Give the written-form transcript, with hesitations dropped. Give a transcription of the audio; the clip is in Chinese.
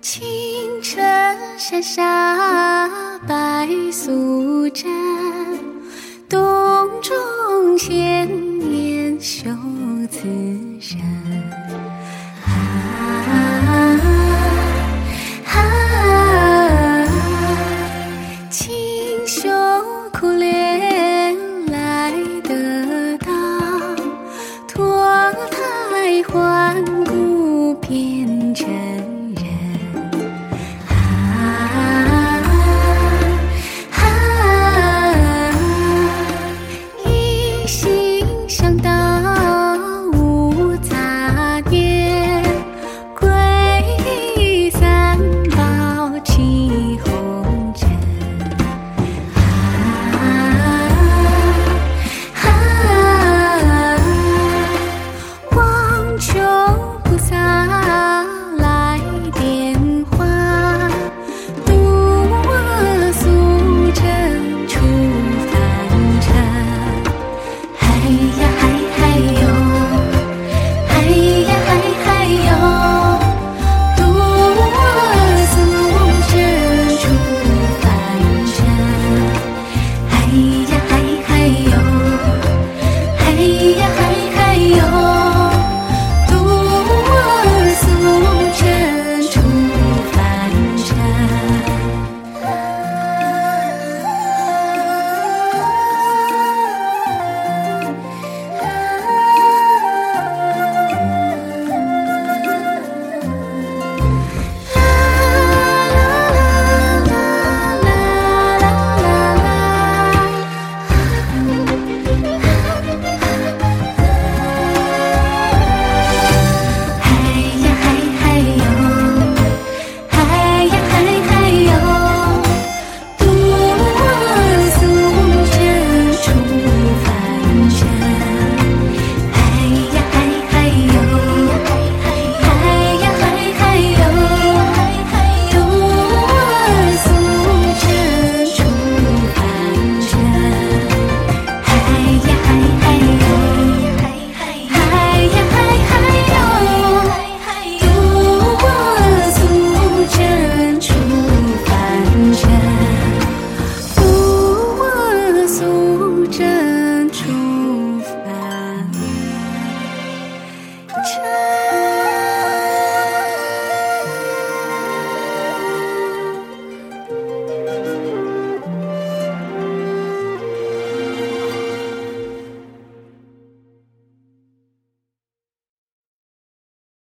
清晨山下白素贞，洞中千年修此身。清修苦练来得道，脱胎换骨变成人。一心向道无杂念，皈依三宝起红尘。望求菩萨来点化，度我素贞出凡尘。嗨呀嗨嗨哟，嗨呀嗨嗨哟，度我素贞出凡尘。嗨呀嗨嗨哟，嗨呀嗨嗨哟，度我素贞出凡尘。出凡尘。